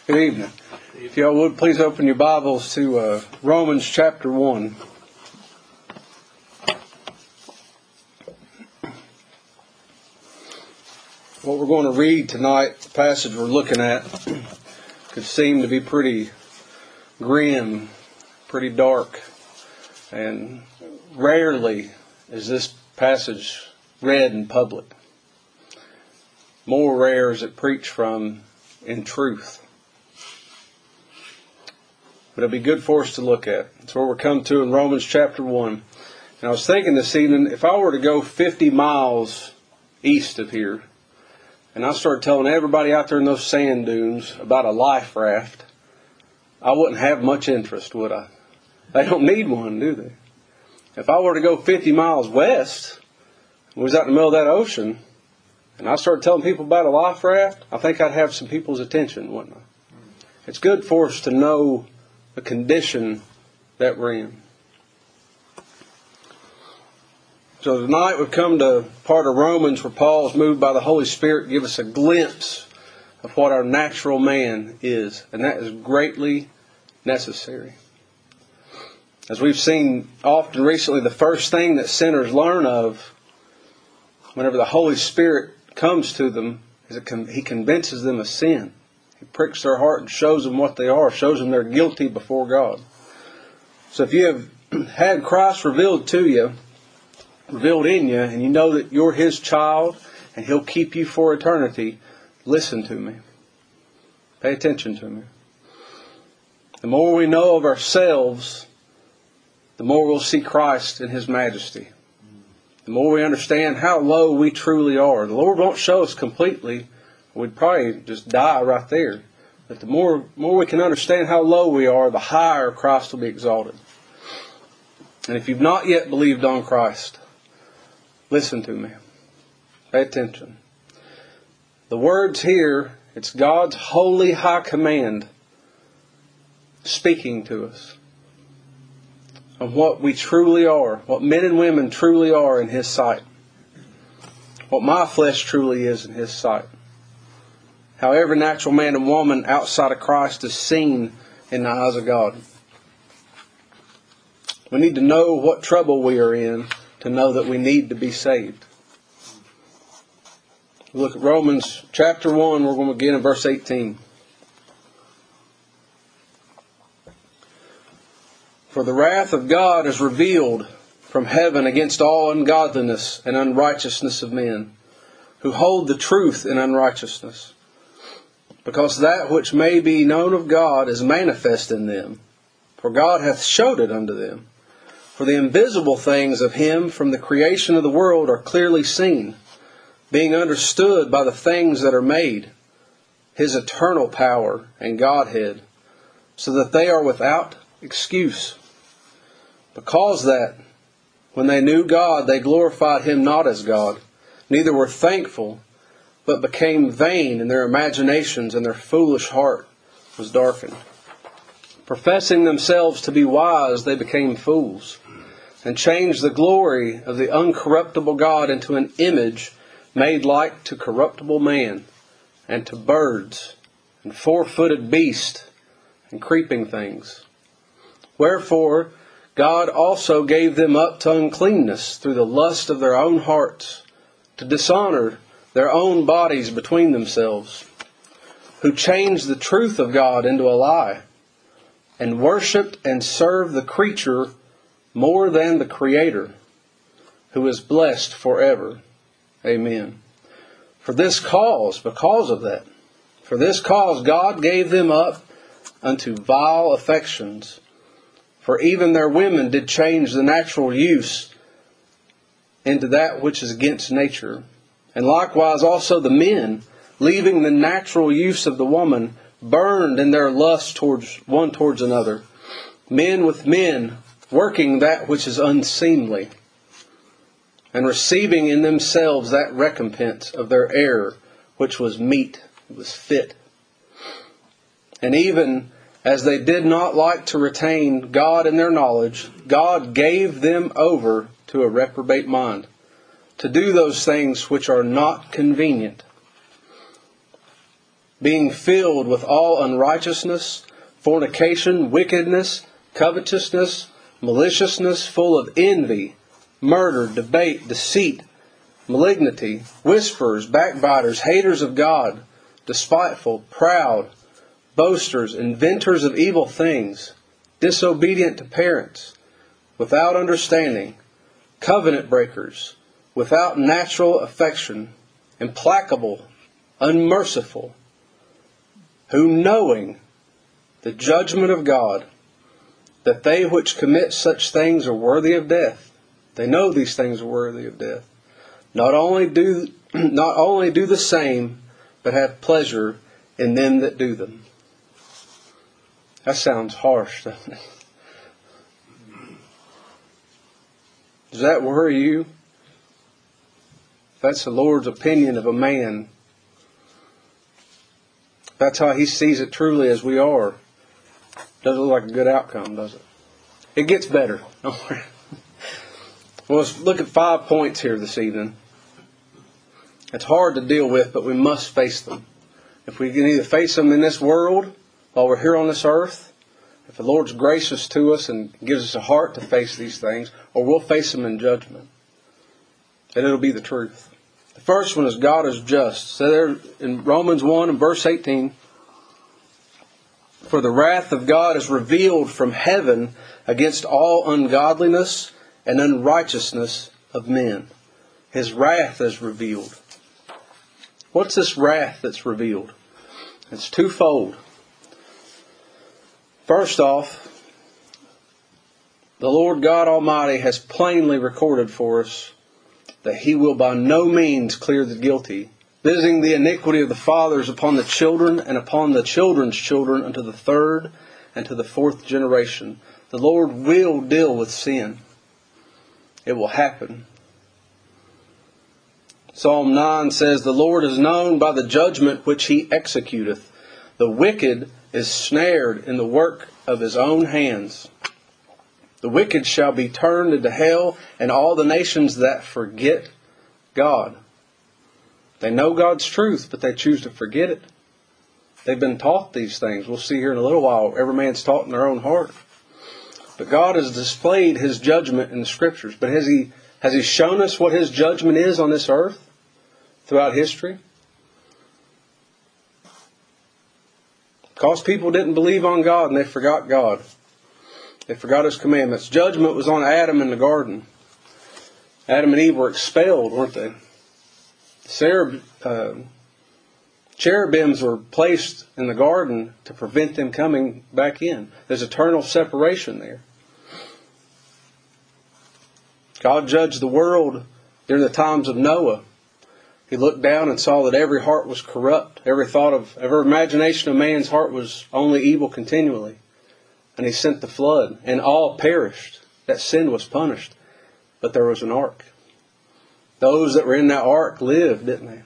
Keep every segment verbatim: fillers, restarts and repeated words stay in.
Good evening. If y'all would please open your Bibles to uh, Romans chapter one. What we're going to read tonight, the passage we're looking at, could seem to be pretty grim, pretty dark, and rarely is this passage read in public. More rare is it preached from in truth. But it'll be good for us to look at. That's where we're come to in Romans chapter one. And I was thinking this evening, if I were to go fifty miles east of here, and I started telling everybody out there in those sand dunes about a life raft, I wouldn't have much interest, would I? They don't need one, do they? If I were to go fifty miles west, and was out in the middle of that ocean, and I started telling people about a life raft, I think I'd have some people's attention, wouldn't I? It's good for us to know the condition that we're in. So tonight we've come to part of Romans where Paul's moved by the Holy Spirit to give us a glimpse of what our natural man is. And that is greatly necessary. As we've seen often recently, the first thing that sinners learn of whenever the Holy Spirit comes to them is that He convinces them of sin. He pricks their heart and shows them what they are, shows them they're guilty before God. So if you have had Christ revealed to you, revealed in you, and you know that you're His child and He'll keep you for eternity, listen to me. Pay attention to me. The more we know of ourselves, the more we'll see Christ in His majesty. The more we understand how low we truly are. The Lord won't show us completely. We'd probably just die right there. But the more, more we can understand how low we are, the higher Christ will be exalted. And if you've not yet believed on Christ, listen to me. Pay attention. The words here, it's God's holy high command speaking to us on what we truly are, what men and women truly are in His sight, what my flesh truly is in His sight. How every natural man and woman outside of Christ is seen in the eyes of God. We need to know what trouble we are in to know that we need to be saved. Look at Romans chapter one. We're going to begin in verse eighteen. For the wrath of God is revealed from heaven against all ungodliness and unrighteousness of men, who hold the truth in unrighteousness. Because that which may be known of God is manifest in them, for God hath showed it unto them. For the invisible things of Him from the creation of the world are clearly seen, being understood by the things that are made, His eternal power and Godhead, so that they are without excuse. Because that, when they knew God, they glorified Him not as God, neither were thankful, but became vain in their imaginations, and their foolish heart was darkened. Professing themselves to be wise, they became fools, and changed the glory of the uncorruptible God into an image made like to corruptible man, and to birds, and four-footed beasts, and creeping things. Wherefore God also gave them up to uncleanness through the lust of their own hearts, to dishonor their own bodies between themselves, who changed the truth of God into a lie, and worshipped and served the creature more than the Creator, who is blessed forever. Amen. For this cause, because of that, for this cause God gave them up unto vile affections. For even their women did change the natural use into that which is against nature. And likewise also the men, leaving the natural use of the woman, burned in their lust towards one towards another, men with men, working that which is unseemly, and receiving in themselves that recompense of their error, which was meet, it was fit. And even as they did not like to retain God in their knowledge, God gave them over to a reprobate mind, to do those things which are not convenient, being filled with all unrighteousness, fornication, wickedness, covetousness, maliciousness, full of envy, murder, debate, deceit, malignity, whisperers, backbiters, haters of God, despiteful, proud, boasters, inventors of evil things, disobedient to parents, without understanding, covenant breakers, without natural affection, implacable, unmerciful, who knowing the judgment of God, that they which commit such things are worthy of death. They know these things are worthy of death. Not only do not only do the same, but have pleasure in them that do them. That sounds harsh, doesn't it? Does that worry you? If that's the Lord's opinion of a man, if that's how He sees it truly as we are, doesn't look like a good outcome, does it? It gets better. Don't worry. Well, let's look at five points here this evening. It's hard to deal with, but we must face them. If we can either face them in this world while we're here on this earth, if the Lord's gracious to us and gives us a heart to face these things, or we'll face them in judgment. And it'll be the truth. The first one is God is just. So there in Romans one and verse eighteen, for the wrath of God is revealed from heaven against all ungodliness and unrighteousness of men. His wrath is revealed. What's this wrath that's revealed? It's twofold. First off, the Lord God Almighty has plainly recorded for us that He will by no means clear the guilty, visiting the iniquity of the fathers upon the children and upon the children's children unto the third and to the fourth generation. The Lord will deal with sin. It will happen. Psalm nine says, the Lord is known by the judgment which He executeth. The wicked is snared in the work of his own hands. The wicked shall be turned into hell, and all the nations that forget God. They know God's truth, but they choose to forget it. They've been taught these things. We'll see here in a little while. Every man's taught in their own heart. But God has displayed His judgment in the Scriptures. But has He, has He shown us what His judgment is on this earth throughout history? Because people didn't believe on God and they forgot God. They forgot His commandments. Judgment was on Adam in the garden. Adam and Eve were expelled, weren't they? Cherub, uh, cherubims were placed in the garden to prevent them coming back in. There's eternal separation there. God judged the world during the times of Noah. He looked down and saw that every heart was corrupt. Every thought of, every imagination of man's heart was only evil continually. And He sent the flood, and all perished. That sin was punished. But there was an ark. Those that were in that ark lived, didn't they?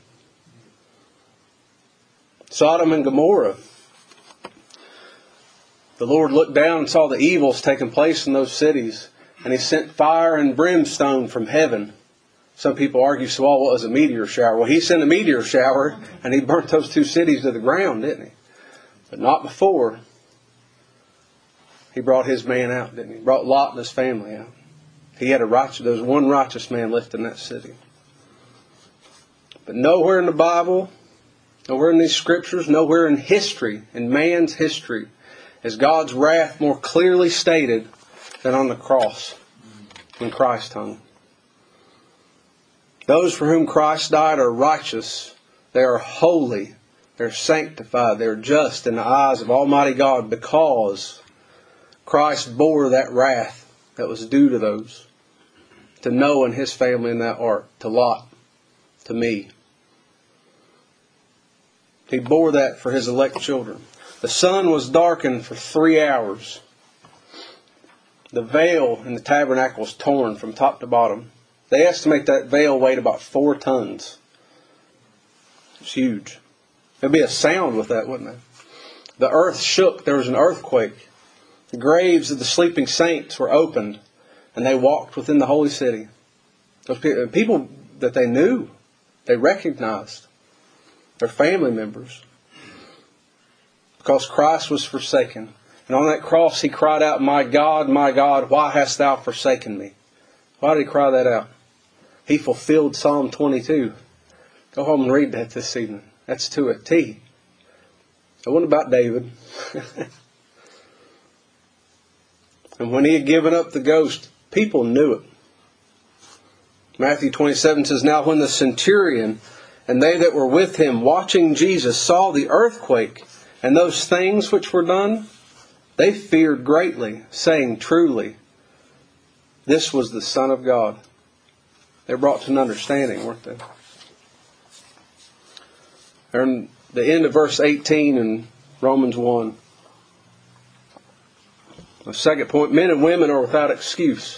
Sodom and Gomorrah. The Lord looked down and saw the evils taking place in those cities. And He sent fire and brimstone from heaven. Some people argue, so well, what was a meteor shower? Well, He sent a meteor shower and He burnt those two cities to the ground, didn't He? But not before. He brought His man out, didn't He? He brought Lot and his family out. He had a righteous, there was one righteous man left in that city. But nowhere in the Bible, nowhere in these Scriptures, nowhere in history, in man's history, is God's wrath more clearly stated than on the cross when Christ hung. Those for whom Christ died are righteous. They are holy. They're sanctified. They're just in the eyes of Almighty God because Christ bore that wrath that was due to those. To Noah and his family in that ark. To Lot. To me. He bore that for His elect children. The sun was darkened for three hours. The veil in the tabernacle was torn from top to bottom. They estimate that veil weighed about four tons. It's huge. There'd be a sound with that, wouldn't there? The earth shook. There was an earthquake. The graves of the sleeping saints were opened, and they walked within the holy city. Those people, people that they knew, they recognized. Their family members. because Christ was forsaken. And on that cross he cried out, "My God, my God, why hast thou forsaken me?" Why did he cry that out? He fulfilled Psalm twenty-two. Go home and read that this evening. That's to a T. It wasn't about David. And when he had given up the ghost, people knew it. Matthew twenty-seven says, "Now when the centurion and they that were with him watching Jesus saw the earthquake and those things which were done, they feared greatly, saying, Truly, this was the Son of God." They're brought to an understanding, weren't they? They're in the end of verse eighteen in Romans one. The second point, men and women are without excuse.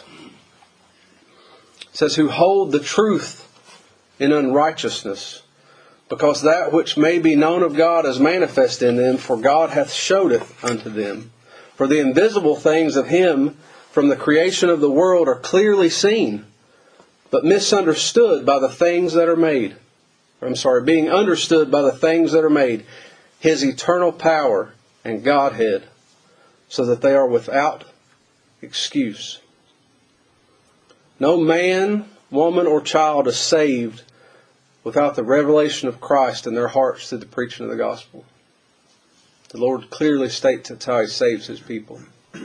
It says, "Who hold the truth in unrighteousness, because that which may be known of God is manifest in them, for God hath showed it unto them. For the invisible things of Him from the creation of the world are clearly seen, but misunderstood by the things that are made." I'm sorry, being understood by the things that are made, His eternal power and Godhead, so that they are without excuse. No man, woman, or child is saved without the revelation of Christ in their hearts through the preaching of the gospel. The Lord clearly states that's how He saves His people.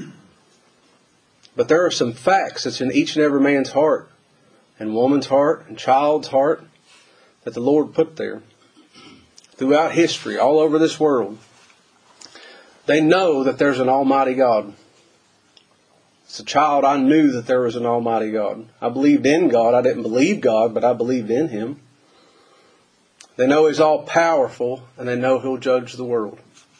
But there are some facts that's in each and every man's heart, and woman's heart, and child's heart, that the Lord put there throughout history, all over this world. They know that there's an Almighty God. As a child, I knew that there was an Almighty God. I believed in God. I didn't believe God, but I believed in Him. They know He's all-powerful, and they know He'll judge the world.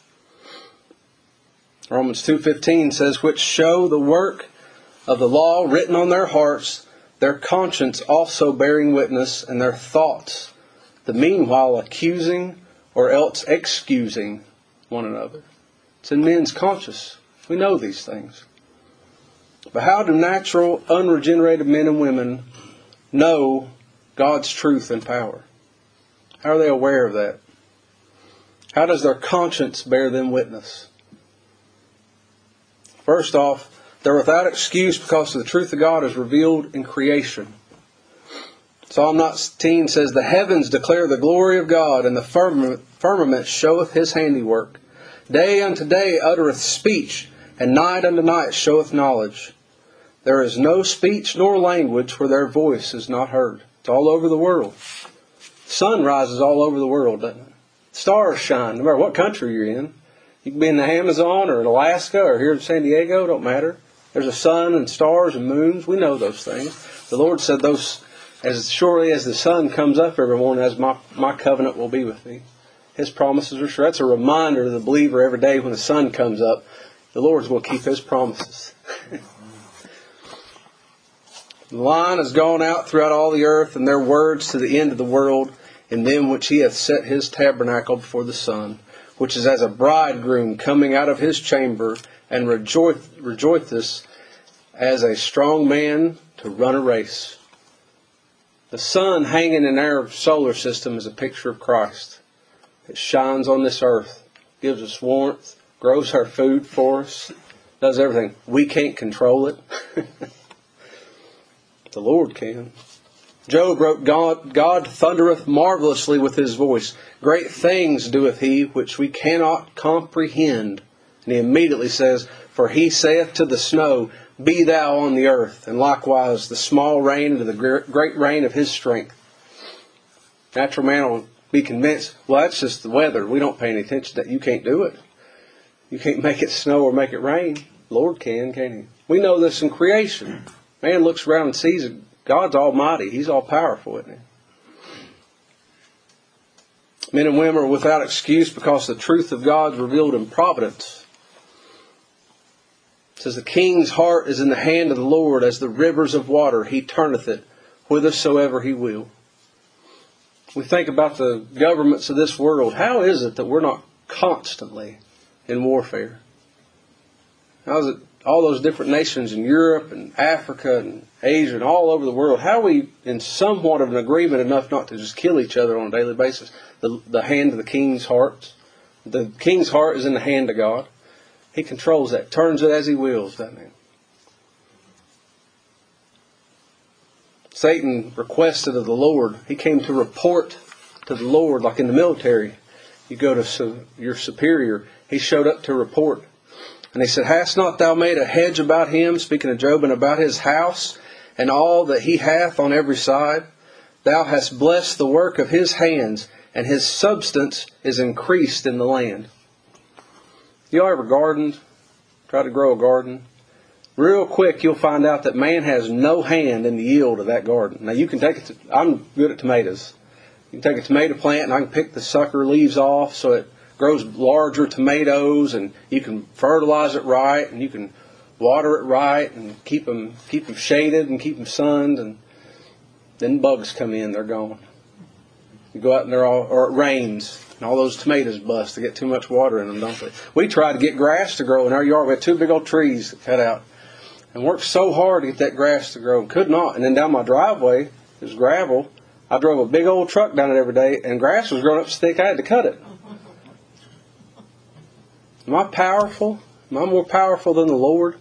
Romans two fifteen says, "Which show the work of the law written on their hearts, their conscience also bearing witness, and their thoughts, the meanwhile accusing or else excusing one another." It's in men's conscience. We know these things. But how do natural, unregenerated men and women know God's truth and power? How are they aware of that? How does their conscience bear them witness? First off, they're without excuse because the truth of God is revealed in creation. Psalm nineteen says, "The heavens declare the glory of God, and the firmament, firmament showeth His handiwork. Day unto day uttereth speech, and night unto night showeth knowledge. There is no speech nor language where their voice is not heard." It's all over the world. The sun rises all over the world, doesn't it? Stars shine, no matter what country you're in. You can be in the Amazon or in Alaska or here in San Diego, don't matter. There's a sun and stars and moons. We know those things. The Lord said, "Those, as surely as the sun comes up every morning, as my, my covenant will be with thee." His promises are sure. That's a reminder to the believer every day when the sun comes up. The Lord's going to keep His promises. The line has gone out throughout all the earth, and their words to the end of the world, in them which He hath set His tabernacle before the sun, which is as a bridegroom coming out of his chamber, and rejoice, rejoiceth as a strong man to run a race. The sun hanging in our solar system is a picture of Christ. It shines on this earth, gives us warmth, grows our food for us, does everything. We can't control it. The Lord can. Job wrote, God, God thundereth marvelously with His voice. Great things doeth He, which we cannot comprehend. And he immediately says, "For He saith to the snow, Be thou on the earth, and likewise the small rain to the great rain of His strength." Natural man will be convinced, well, that's just the weather. We don't pay any attention to that. You can't do it. You can't make it snow or make it rain. The Lord can, can't He? We know this in creation. Man looks around and sees it. God's almighty. He's all powerful, isn't He? Men and women are without excuse because the truth of God is revealed in providence. It says, "The king's heart is in the hand of the Lord, as the rivers of water. He turneth it whithersoever He will." We think about the governments of this world. How is it that we're not constantly in warfare? How is it all those different nations in Europe and Africa and Asia and all over the world, how are we in somewhat of an agreement enough not to just kill each other on a daily basis? The, the hand of the king's heart, The king's heart is in the hand of God. He controls that, turns it as He wills, doesn't He? Satan requested of the Lord. He came to report to the Lord, like in the military. You go to your superior. He showed up to report. And he said, Hast not thou made a hedge about him, speaking of Job, and about his house, and all that he hath on every side? Thou hast blessed the work of his hands, and his substance is increased in the land. You all ever gardened? Try to grow a garden? Real quick, you'll find out that man has no hand in the yield of that garden. Now, you can take it to, I'm good at tomatoes. You can take a tomato plant and I can pick the sucker leaves off so it grows larger tomatoes, and you can fertilize it right, and you can water it right, and keep them, keep them shaded and keep them sunned, and then bugs come in, they're gone. You go out and they're all, or it rains, and all those tomatoes bust. They get too much water in them, don't they? We tried to get grass to grow in our yard. We had two big old trees that cut out, and worked so hard to get that grass to grow, and could not. And then down my driveway, it was gravel. I drove a big old truck down it every day, and grass was growing up so thick I had to cut it. Am I powerful? Am I more powerful than the Lord?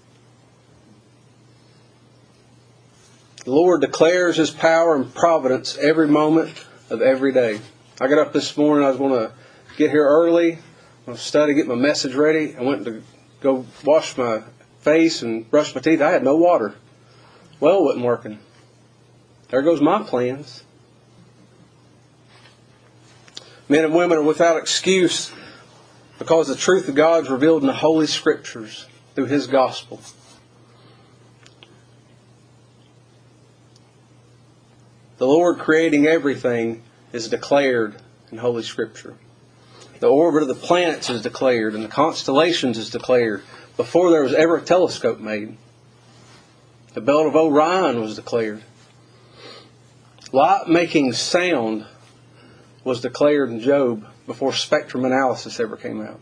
The Lord declares His power and providence every moment of every day. I got up this morning. I was going to get here early. I was going to study, get my message ready. I went to go wash my face and brush my teeth. I had no water. Well, it wasn't working. There goes my plans. Men and women are without excuse because the truth of God is revealed in the Holy Scriptures through His gospel. The Lord creating everything is declared in Holy Scripture. The orbit of the planets is declared, and the constellations is declared before there was ever a telescope made. The belt of Orion was declared. Light making sound was declared in Job before spectrum analysis ever came out.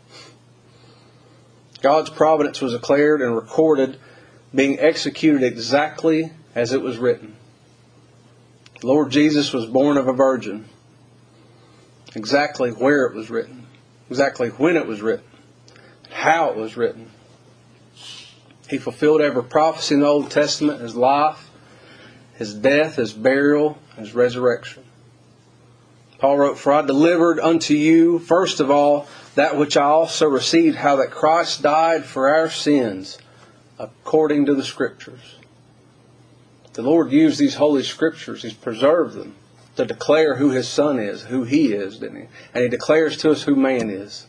God's providence was declared and recorded, being executed exactly as it was written. The Lord Jesus was born of a virgin. Exactly where it was written. Exactly when it was written. How it was written. He fulfilled every prophecy in the Old Testament, His life, His death, His burial, His resurrection. Paul wrote, For I delivered unto you, first of all, that which I also received, how that Christ died for our sins, according to the Scriptures. The Lord used these Holy Scriptures, He's preserved them, to declare who His Son is, who He is, didn't He? And He declares to us who man is.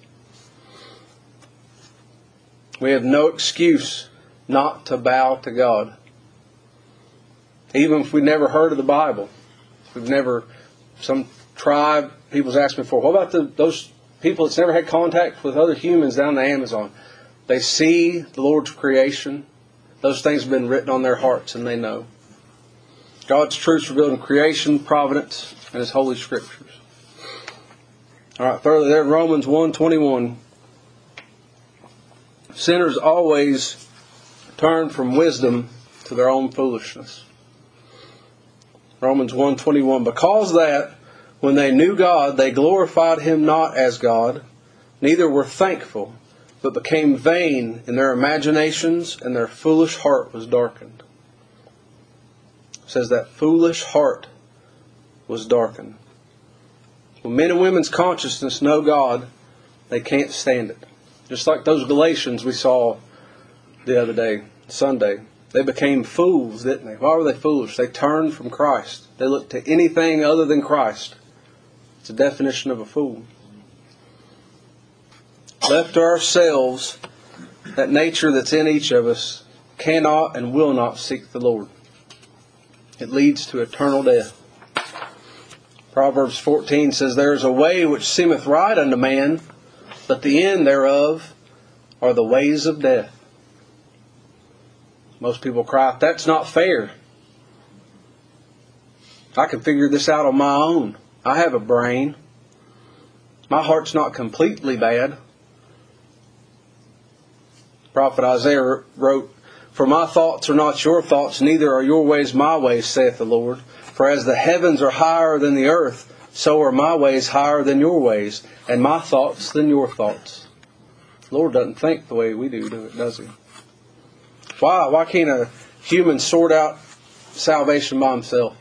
We have no excuse not to bow to God. Even if we've never heard of the Bible. We've never, some tribe, people's asked me before, what about the, those people that's never had contact with other humans down the Amazon? They see the Lord's creation. Those things have been written on their hearts and they know. God's truths revealed in creation, providence, and His Holy Scriptures. All right, thirdly, there in Romans one twenty-one. Sinners always turn from wisdom to their own foolishness. Romans one twenty-one. Because that, when they knew God, they glorified Him not as God, neither were thankful, but became vain in their imaginations, and their foolish heart was darkened. It says that foolish heart was darkened. When men and women's consciousness know God, they can't stand it. Just like those Galatians we saw the other day, Sunday. They became fools, didn't they? Why were they foolish? They turned from Christ. They looked to anything other than Christ. It's a definition of a fool. Left to ourselves, that nature that's in each of us cannot and will not seek the Lord. It leads to eternal death. Proverbs fourteen says, There is a way which seemeth right unto man, but the end thereof are the ways of death. Most people cry, that's not fair. I can figure this out on my own. I have a brain. My heart's not completely bad. Prophet Isaiah wrote, For my thoughts are not your thoughts, neither are your ways my ways, saith the Lord. For as the heavens are higher than the earth, so are my ways higher than your ways, and my thoughts than your thoughts. The Lord doesn't think the way we do, does He? Why? Why can't a human sort out salvation by himself?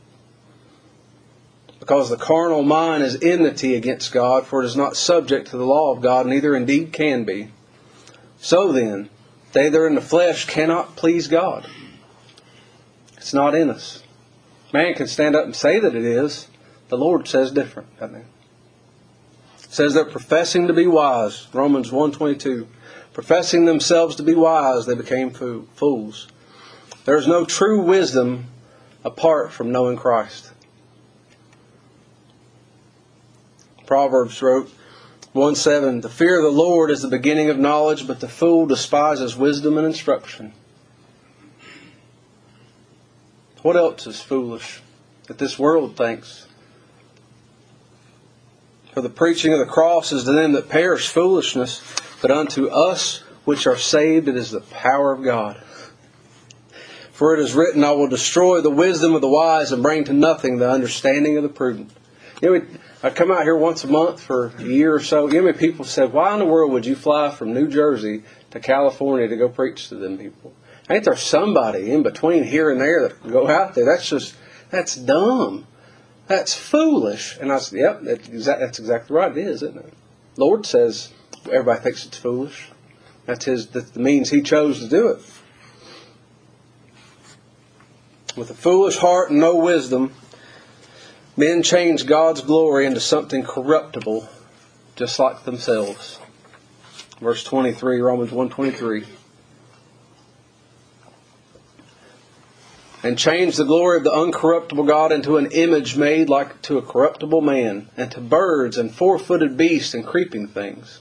Because the carnal mind is enmity against God, for it is not subject to the law of God, neither indeed can be. So then, they that are in the flesh cannot please God. It's not in us. Man can stand up and say that it is. The Lord says different, doesn't He? It says they're professing to be wise. Romans one twenty-two. Professing themselves to be wise, they became fools. There is no true wisdom apart from knowing Christ. Proverbs wrote, one seven, the fear of the Lord is the beginning of knowledge, but the fool despises wisdom and instruction. What else is foolish that this world thinks? For the preaching of the cross is to them that perish foolishness, but unto us which are saved it is the power of God. For it is written, I will destroy the wisdom of the wise and bring to nothing the understanding of the prudent. You know, I come out here once a month for a year or so. You know, people said, why in the world would you fly from New Jersey to California to go preach to them people? Ain't there somebody in between here and there that can go out there? That's just, that's dumb. That's foolish. And I said, yep, that's, exact, that's exactly right. It is, isn't it? The Lord says everybody thinks it's foolish. That's his, that's the means He chose to do it. With a foolish heart and no wisdom, men change God's glory into something corruptible, just like themselves. Verse twenty-three, Romans one twenty-three. And change the glory of the uncorruptible God into an image made like to a corruptible man, and to birds and four-footed beasts and creeping things.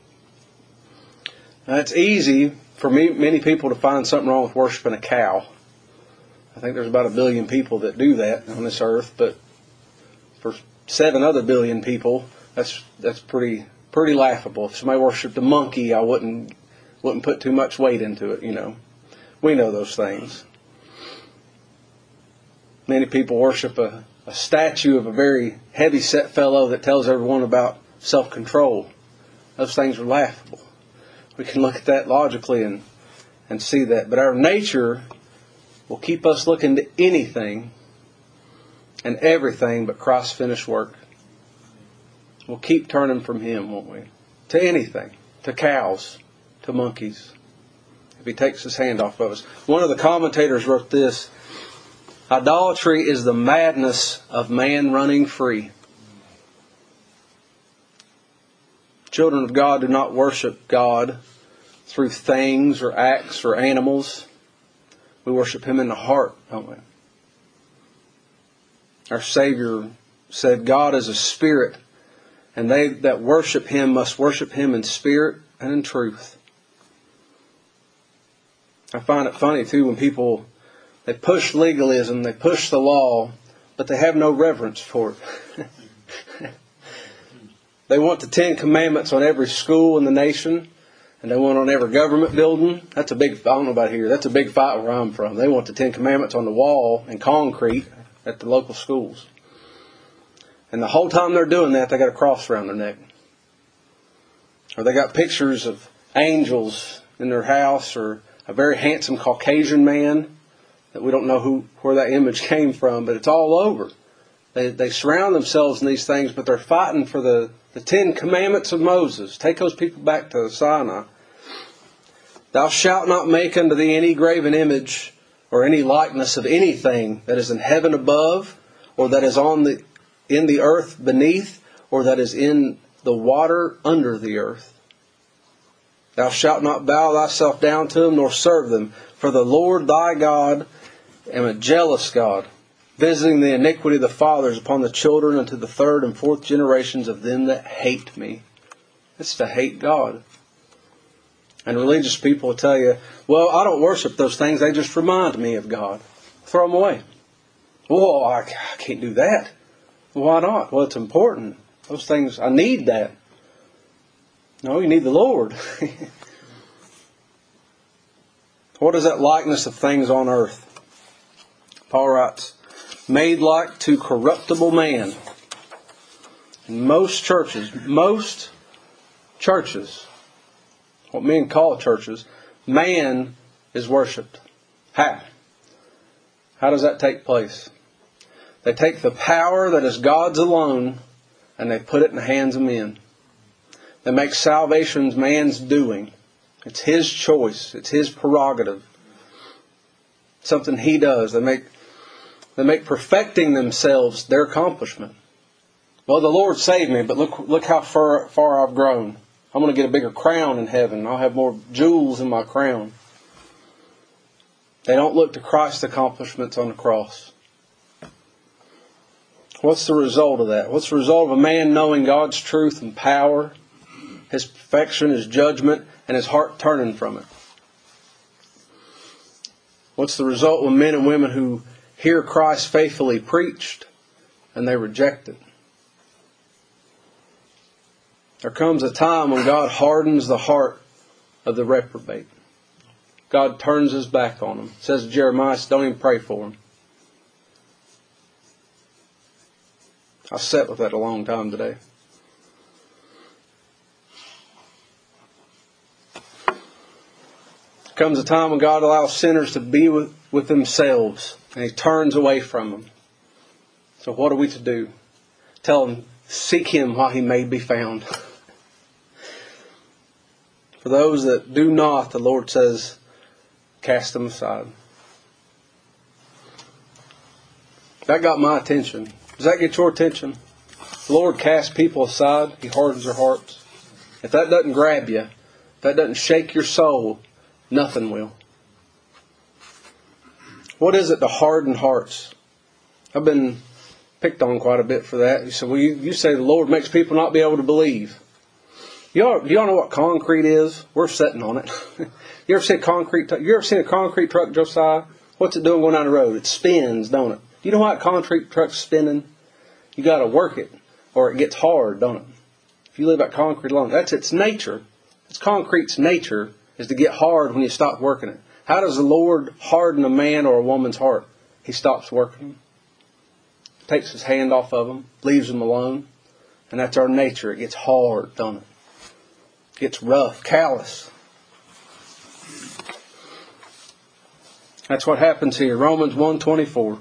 Now, it's easy for me, many people to find something wrong with worshiping a cow. I think there's about a billion people that do that on this earth, but for seven other billion people, that's that's pretty pretty laughable. If somebody worshipped a monkey, I wouldn't wouldn't put too much weight into it, you know. We know those things. Many people worship a, a statue of a very heavy-set fellow that tells everyone about self-control. Those things are laughable. We can look at that logically and, and see that. But our nature will keep us looking to anything and everything but Christ's finished work. We'll keep turning from Him, won't we? To anything. To cows. To monkeys. If He takes His hand off of us. One of the commentators wrote this: idolatry is the madness of man running free. Children of God do not worship God through things or acts or animals. We worship Him in the heart, don't we? Our Savior said God is a spirit, and they that worship Him must worship Him in spirit and in truth. I find it funny too when people, they push legalism, they push the law, but they have no reverence for it. They want the Ten Commandments on every school in the nation, and they want on every government building. That's a big, I don't know about here, that's a big fight where I'm from. They want the Ten Commandments on the wall in concrete at the local schools. And the whole time they're doing that, they got a cross around their neck. Or they got pictures of angels in their house, or a very handsome Caucasian man that we don't know who where that image came from, but it's all over. They they surround themselves in these things, but they're fighting for the, the Ten Commandments of Moses. Take those people back to Sinai. Thou shalt not make unto thee any graven image or any likeness of anything that is in heaven above, or that is on the in the earth beneath, or that is in the water under the earth. Thou shalt not bow thyself down to them, nor serve them. For the Lord thy God am a jealous God, visiting the iniquity of the fathers upon the children unto the third and fourth generations of them that hate me. It's to hate God. And religious people will tell you, well, I don't worship those things, they just remind me of God. Throw them away. Well, I, I can't do that. Why not? Well, it's important. Those things, I need that. No, you need the Lord. What is that likeness of things on earth? Paul writes, made like to corruptible man. Most churches, most churches, what men call churches, man is worshipped. How? How does that take place? They take the power that is God's alone and they put it in the hands of men. They make salvation man's doing. It's his choice. It's his prerogative. Something he does. They make, they make perfecting themselves their accomplishment. Well, the Lord saved me, but look, look how far, far I've grown. I'm going to get a bigger crown in heaven. I'll have more jewels in my crown. They don't look to Christ's accomplishments on the cross. What's the result of that? What's the result of a man knowing God's truth and power, His perfection, His judgment, and his heart turning from it? What's the result when men and women who hear Christ faithfully preached and they reject it? There comes a time when God hardens the heart of the reprobate. God turns His back on them. It says to Jeremiah, don't even pray for him. I sat with that a long time today. There comes a time when God allows sinners to be with, with themselves, and He turns away from them. So what are we to do? Tell them, seek Him while He may be found. For those that do not, the Lord says, cast them aside. That got my attention. Does that get your attention? The Lord casts people aside. He hardens their hearts. If that doesn't grab you, if that doesn't shake your soul, nothing will. What is it to harden hearts? I've been picked on quite a bit for that. You say, well, you, you say the Lord makes people not be able to believe. Y'all, y'all know what concrete is? We're sitting on it. You ever seen a concrete? You ever seen a concrete truck, Josiah? What's it doing going down the road? It spins, don't it? You know why a concrete truck's spinning? You got to work it, or it gets hard, don't it? If you live at concrete alone, that's its nature. It's concrete's nature is to get hard when you stop working it. How does the Lord harden a man or a woman's heart? He stops working them, takes His hand off of them, leaves them alone, and that's our nature. It gets hard, don't it? It gets rough, callous. That's what happens here. Romans one twenty-four.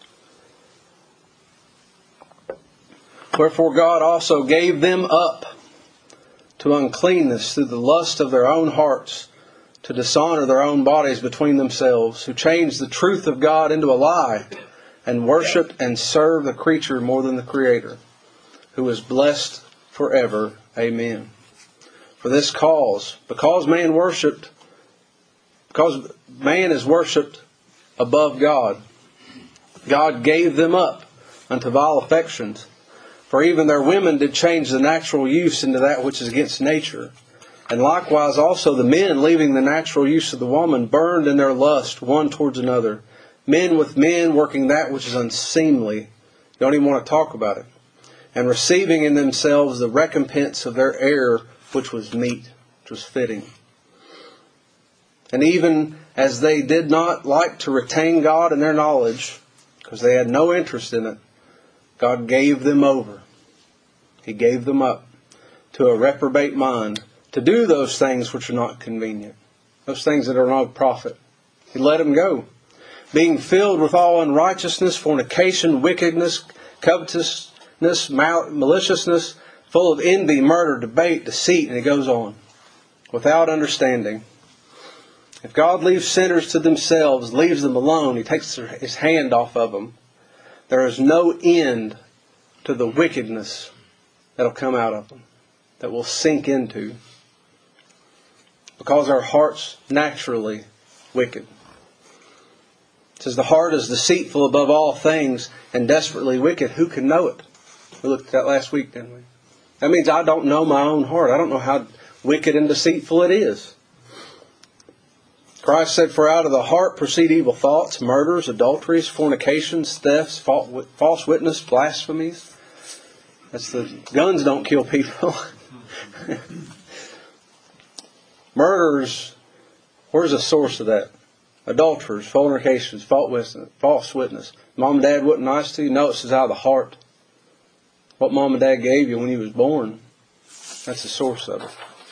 Wherefore God also gave them up to uncleanness through the lust of their own hearts, to dishonor their own bodies between themselves, who changed the truth of God into a lie, and worshipped and served the creature more than the Creator, who is blessed forever. Amen. For this cause, because man worshipped, because man is worshipped above God, God gave them up unto vile affections. For even their women did change the natural use into that which is against nature. And likewise also the men, leaving the natural use of the woman, burned in their lust one towards another. Men with men, working that which is unseemly. You don't even want to talk about it. And receiving in themselves the recompense of their error, which was meet, which was fitting. And even as they did not like to retain God in their knowledge, because they had no interest in it, God gave them over. He gave them up to a reprobate mind to do those things which are not convenient. Those things that are not of profit. He let them go. Being filled with all unrighteousness, fornication, wickedness, covetousness, mal- maliciousness, full of envy, murder, debate, deceit, and it goes on. Without understanding. If God leaves sinners to themselves, leaves them alone, He takes His hand off of them, there is no end to the wickedness that'll come out of them, that will sink into. Because our heart's naturally wicked. It says the heart is deceitful above all things and desperately wicked. Who can know it? We looked at that last week, didn't we? That means I don't know my own heart. I don't know how wicked and deceitful it is. Christ said, for out of the heart proceed evil thoughts, murders, adulteries, fornications, thefts, false witness, blasphemies. That's the guns don't kill people. Murders, where's the source of that? Adulterers, fornications, false witness. Mom and dad wasn't nice to you? No, it says out of the heart. What mom and dad gave you when you was born, that's the source of it.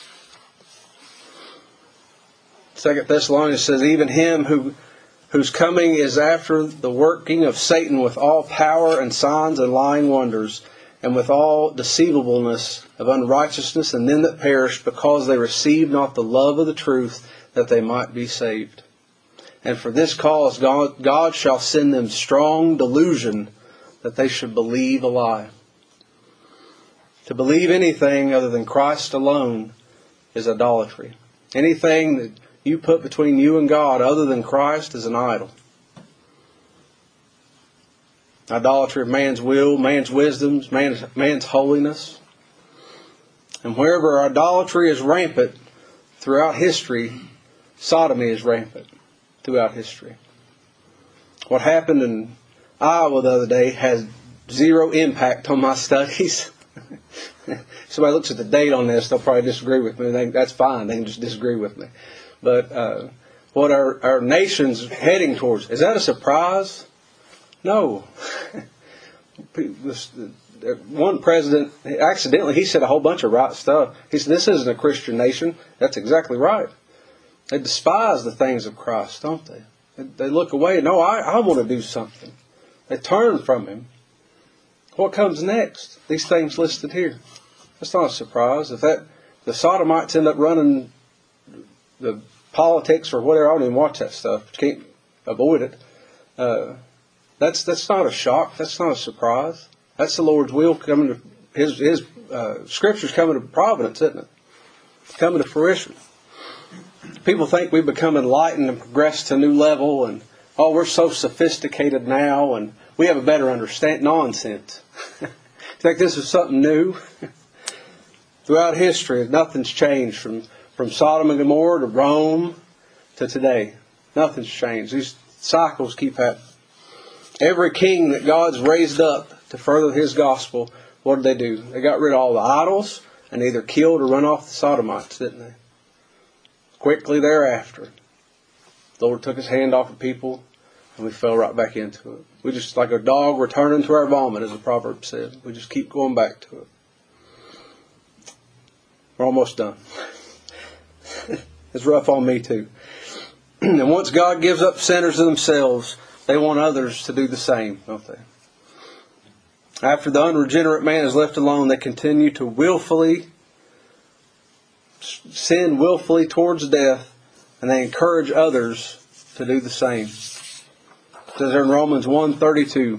Second Thessalonians says, even him who whose coming is after the working of Satan with all power and signs and lying wonders, and with all deceivableness of unrighteousness in them that perish, because they receive not the love of the truth, that they might be saved. And for this cause God, God shall send them strong delusion, that they should believe a lie. To believe anything other than Christ alone is idolatry. Anything that you put between you and God other than Christ is an idol. Idolatry of man's will, man's wisdoms, man's, man's holiness. And wherever idolatry is rampant throughout history, sodomy is rampant throughout history. What happened in Iowa the other day has zero impact on my studies. Somebody looks at the date on this, they'll probably disagree with me. They, that's fine. They can just disagree with me. But uh, what our, our nation's heading towards, is that a surprise? No. One president, accidentally, he said a whole bunch of right stuff. He said, this isn't a Christian nation. That's exactly right. They despise the things of Christ, don't they? They look away. No, I, I want to do something. They turn from Him. What comes next? These things listed here. That's not a surprise. If that the sodomites end up running the politics or whatever, I don't even watch that stuff. You can't avoid it. Uh, that's that's not a shock. That's not a surprise. That's the Lord's will coming to His His uh, Scripture's coming to providence, isn't it? Coming to fruition. People think we've become enlightened and progressed to a new level, and oh, we're so sophisticated now, and we have a better understanding. Nonsense. You think this is something new? Throughout history, nothing's changed from, from Sodom and Gomorrah to Rome to today. Nothing's changed. These cycles keep happening. Every king that God's raised up to further His gospel, what did they do? They got rid of all the idols and either killed or run off the Sodomites, didn't they? Quickly thereafter, the Lord took His hand off of people and we fell right back into it. We just, like a dog returning to our vomit, as the proverb said. We just keep going back to it. We're almost done. It's rough on me too. And once God gives up sinners to themselves, they want others to do the same, don't they? After the unregenerate man is left alone, they continue to willfully sin willfully towards death, and they encourage others to do the same. It says there in Romans one thirty-two,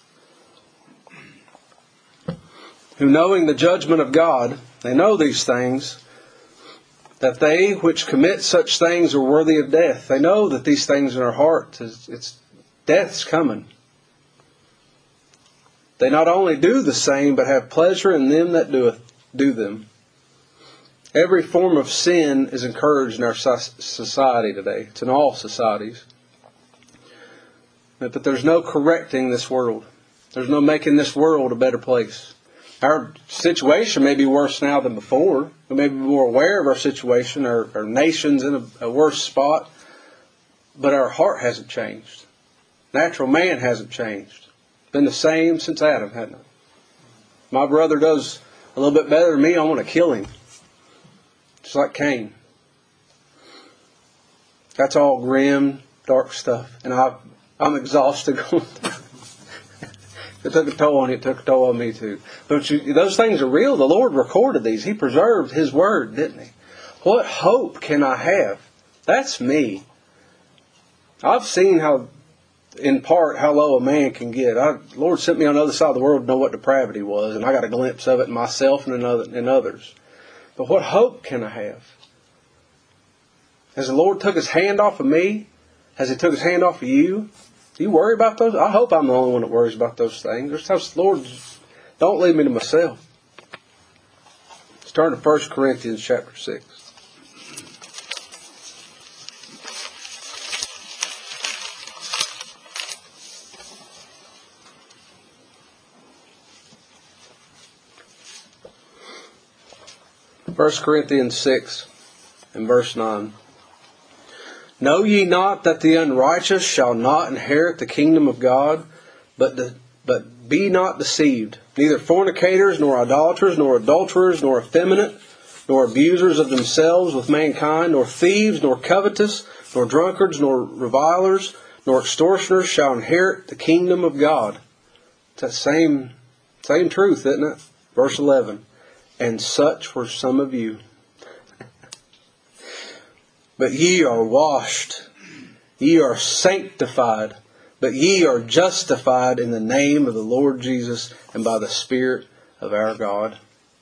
who knowing the judgment of God, they know these things, that they which commit such things are worthy of death. They know that these things in their heart, it's, it's death's coming. They not only do the same, but have pleasure in them that doeth, do them. Every form of sin is encouraged in our society today. It's in all societies. But there's no correcting this world. There's no making this world a better place. Our situation may be worse now than before. We may be more aware of our situation. Our, our nation's in a, a worse spot. But our heart hasn't changed. Natural man hasn't changed. Been the same since Adam, hasn't it? My brother does a little bit better than me. I want to kill him. Just like Cain. That's all grim, dark stuff. And I, I'm exhausted. It took a toll on you. It took a toll on me too. But you, those things are real. The Lord recorded these. He preserved His Word, didn't He? What hope can I have? That's me. I've seen how, in part, how low a man can get. I, the Lord sent me on the other side of the world to know what depravity was. And I got a glimpse of it in myself and in, other, in others. But what hope can I have? Has the Lord took His hand off of me? Has He took His hand off of you? Do you worry about those? I hope I'm the only one that worries about those things. There's times, Lord, don't leave me to myself. Let's turn to First Corinthians chapter six. First Corinthians six and verse nine. Know ye not that the unrighteous shall not inherit the kingdom of God? But the, but be not deceived, Neither fornicators, nor idolaters, nor adulterers, nor effeminate, nor abusers of themselves with mankind, nor thieves, nor covetous, nor drunkards, nor revilers, nor extortioners shall inherit the kingdom of God. It's that same, same truth, isn't it? Verse eleven. And such were some of you. But ye are washed, ye are sanctified, but ye are justified in the name of the Lord Jesus and by the Spirit of our God.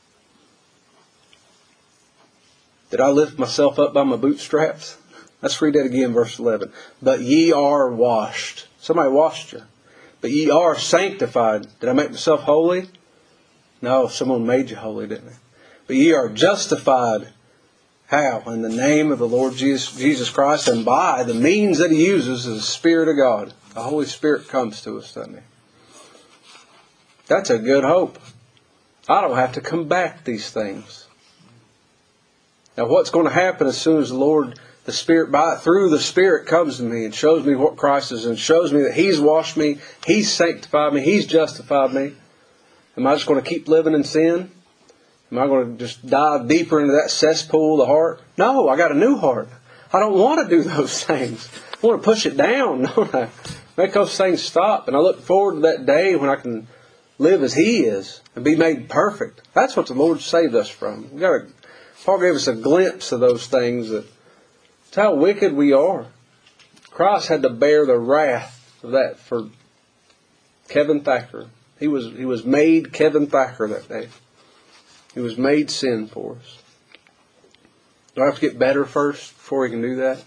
Did I lift myself up by my bootstraps? Let's read that again, verse eleven. But ye are washed. Somebody washed you. But ye are sanctified. Did I make myself holy? No, someone made you holy, didn't they? But ye are justified. How? In the name of the Lord Jesus, Jesus Christ, and by the means that He uses is the Spirit of God. The Holy Spirit comes to us, doesn't He? That's a good hope. I don't have to combat these things. Now what's going to happen as soon as the Lord, the Spirit, by through the Spirit comes to me and shows me what Christ is and shows me that He's washed me, He's sanctified me, He's justified me. Am I just going to keep living in sin? Am I going to just dive deeper into that cesspool of the heart? No, I got a new heart. I don't want to do those things. I want to push it down, don't I? Make those things stop. And I look forward to that day when I can live as He is and be made perfect. That's what the Lord saved us from. We got to, Paul gave us a glimpse of those things. That it's how wicked we are. Christ had to bear the wrath of that for Kevin Thacker. He was he was made Kevin Thacker that day. He was made sin for us. Do I have to get better first before He can do that?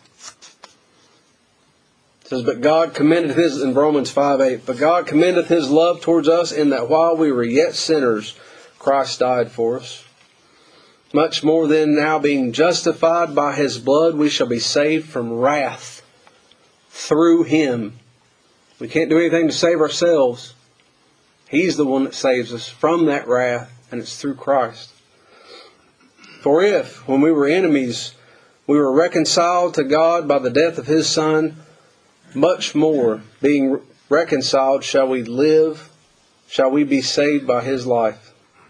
It says, but God commendeth His, in Romans five eight, but God commendeth His love towards us in that while we were yet sinners, Christ died for us. Much more then, now being justified by His blood, we shall be saved from wrath through Him. We can't do anything to save ourselves. He's the one that saves us from that wrath, and it's through Christ. For if, when we were enemies, we were reconciled to God by the death of His Son, much more, being reconciled, shall we live, shall we be saved by His life.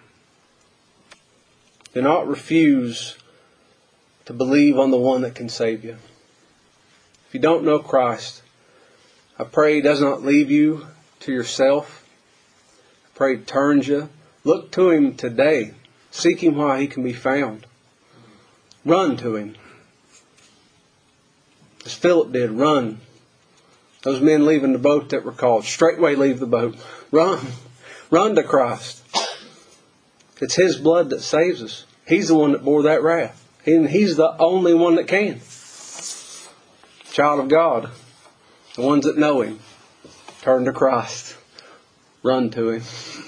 Do not refuse to believe on the one that can save you. If you don't know Christ, I pray He does not leave you to yourself. I pray He turns you. Look to Him today. Seek Him while He can be found. Run to Him. As Philip did, run. Those men leaving the boat that were called, straightway leave the boat. Run. Run to Christ. It's His blood that saves us. He's the one that bore that wrath. And He's the only one that can. Child of God, the ones that know Him, turn to Christ. Run to Him.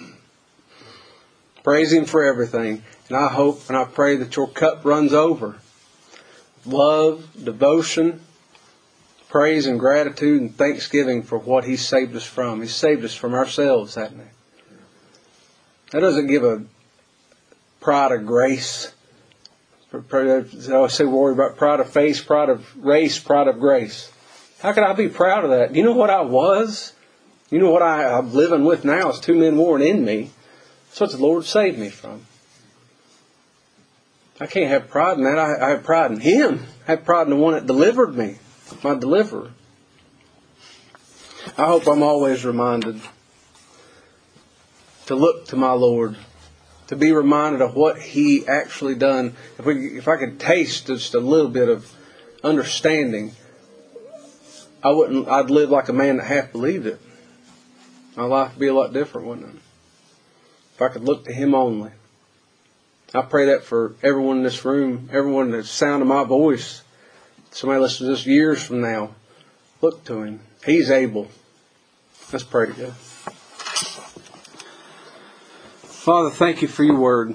Praise Him for everything. And I hope and I pray that your cup runs over. Love, devotion, praise and gratitude and thanksgiving for what He saved us from. He saved us from ourselves, hasn't He? That doesn't give a pride of grace. I always say worry about pride of face, pride of race, pride of grace. How could I be proud of that? You know what I was? You know what I, I'm living with now is two men warring in me. That's what the Lord saved me from. I can't have pride in that. I, I have pride in Him. I have pride in the one that delivered me, my deliverer. I hope I'm always reminded to look to my Lord, to be reminded of what He actually done. If we, if I could taste just a little bit of understanding, I wouldn't. I'd live like a man that half believed it. My life would be a lot different, wouldn't it? If I could look to Him only. I pray that for everyone in this room, everyone that's sound of my voice. Somebody listens to this years from now. Look to Him. He's able. Let's pray together. Father, thank You for Your word.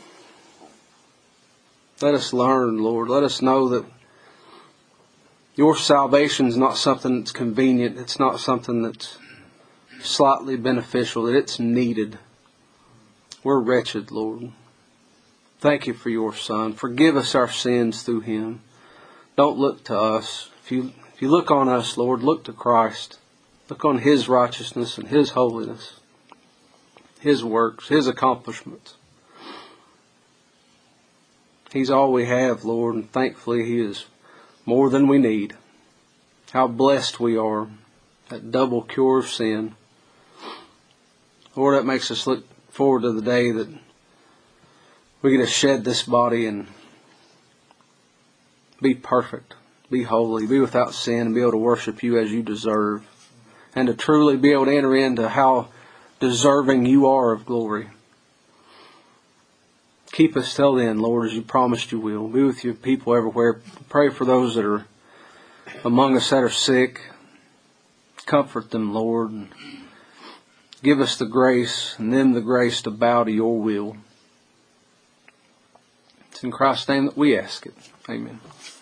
Let us learn, Lord. Let us know that Your salvation is not something that's convenient. It's not something that's slightly beneficial, that it's needed. We're wretched, Lord. Thank You for Your Son. Forgive us our sins through Him. Don't look to us. If you, if you look on us, Lord, look to Christ. Look on His righteousness and His holiness. His works, His accomplishments. He's all we have, Lord, and thankfully He is more than we need. How blessed we are, that double cure of sin. Lord, that makes us look forward to the day that we get to shed this body and be perfect, be holy, be without sin, and be able to worship You as You deserve, and to truly be able to enter into how deserving You are of glory. Keep us till then, Lord, as You promised You will. Be with Your people everywhere. Pray for those that are among us that are sick. Comfort them, Lord, and give us the grace and them the grace to bow to Your will. It's in Christ's name that we ask it. Amen.